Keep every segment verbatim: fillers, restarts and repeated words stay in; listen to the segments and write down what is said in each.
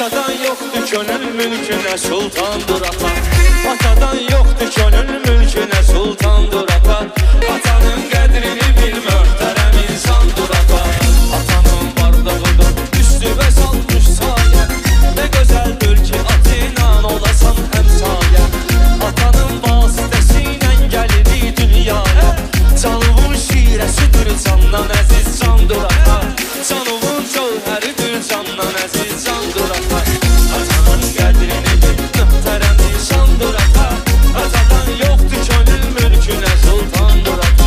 Atadan yoktu könül mülküne sultandır ata. Atadan yoktu könül mülküne sultandır ata. Atanın qədrini bil möhtərəm insandır ata. Atanın vardığıdır üstüvə salmış sayə. Ne gözəldir ki atıyla olasan həmsayə. Atanın vasitəsilə gəlirik dünyaya. Canımın şirəsidir candan əziz candır ata. Canımın cövhəridir candan əziz candır ata. Atanın qədrini bil möhtərəm insandır ata. Atadan yoxdur könül mülkünə sultandır ata.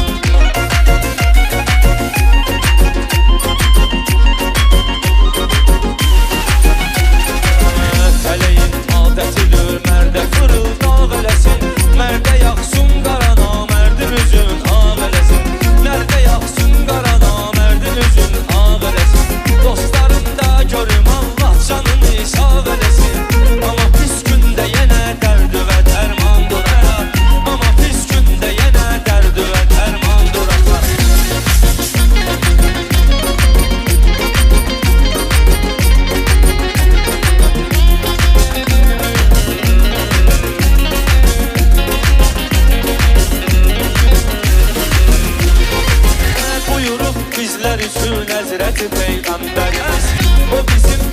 Tələyin adətidir mərdə fırıldav eləsin. Mərdə yaxsın qara namərdin üzün ağ eləsin. Mərdə yaxsın qara namərdin üzün ağ eləsin. Dostlarım da görüm Allah canını sağ eləsin. Amma pis gündə yenə dərdi və dərmandır ata. Amma pis gündə yenə dərdi və dərmandır ata. Buyurub bizlər üçün Həzrəti Peyğəmbərimiz. O bizim